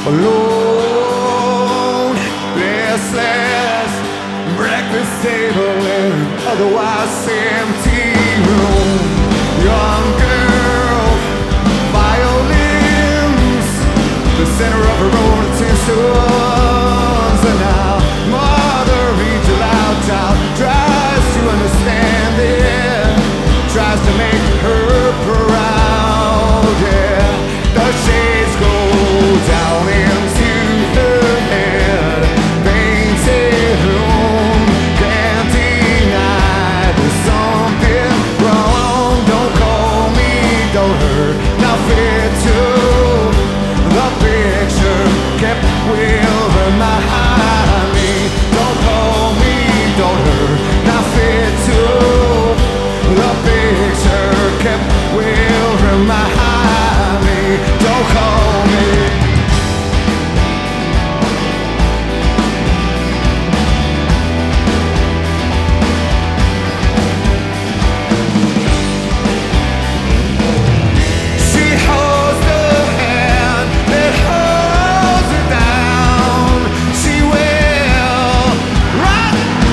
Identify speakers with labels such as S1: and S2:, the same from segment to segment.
S1: alone, restless, breakfast table in an otherwise empty room. Young girl, violins, the center of her own attentions. And now mother reads aloud, child tries to understand it, tries to make her proud. Yeah, the shades go down into her head, painted room, can't deny there's something wrong. Don't call me, don't hurt, now fit to the picture kept wheeling behind me. Don't call me, don't hurt, now fit to the picture kept wheeling behind me. Don't call me. She holds the hand that holds her down. She will rock.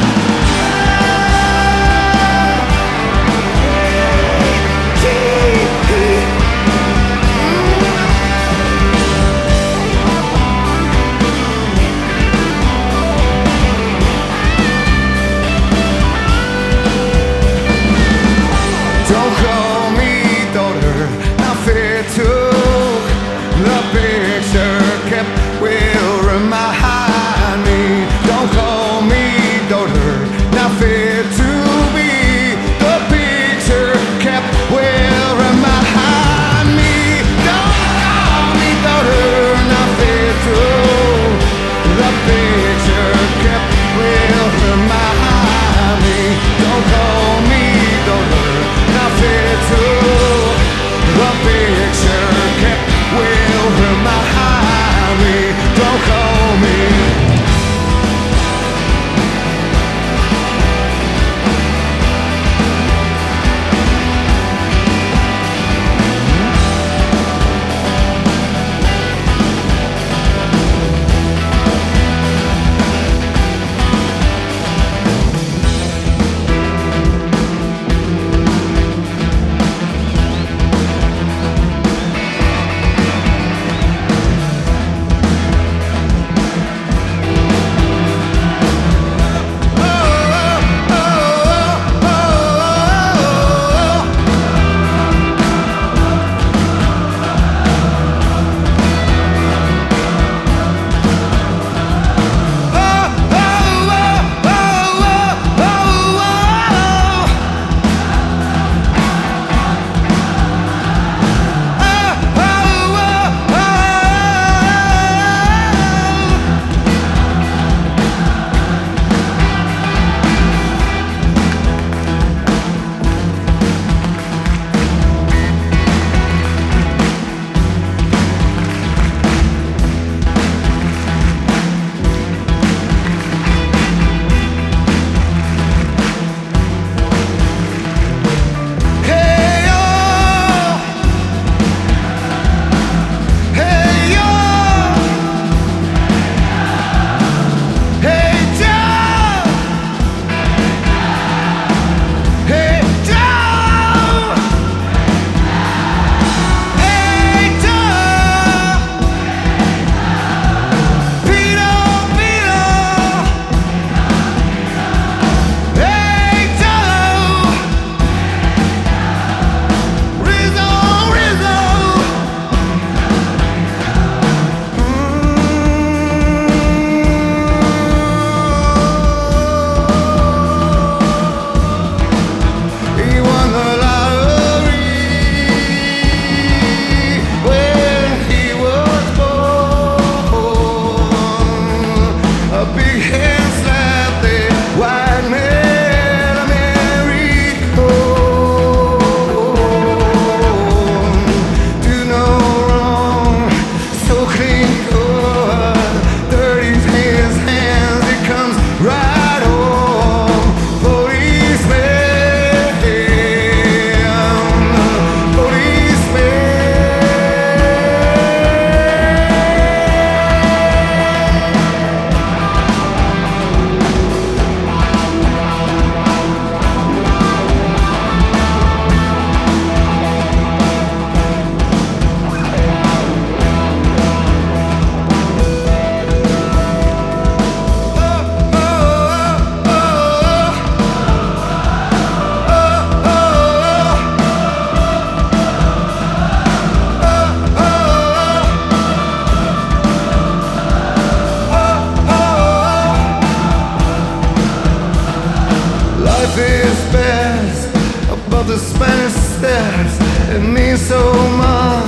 S1: Don't call me, don't hurt, now fit to the picture kept wearing behind me. Don't call me, don't hurt, now fit to be the picture kept wearing behind me. Don't call me, don't hurt, now fit to the picture kept wearing behind me. Don't call me, don't hurt, now fit to the picture kept wearing behind me. Don't call me. of the Spanish steps. It means so much.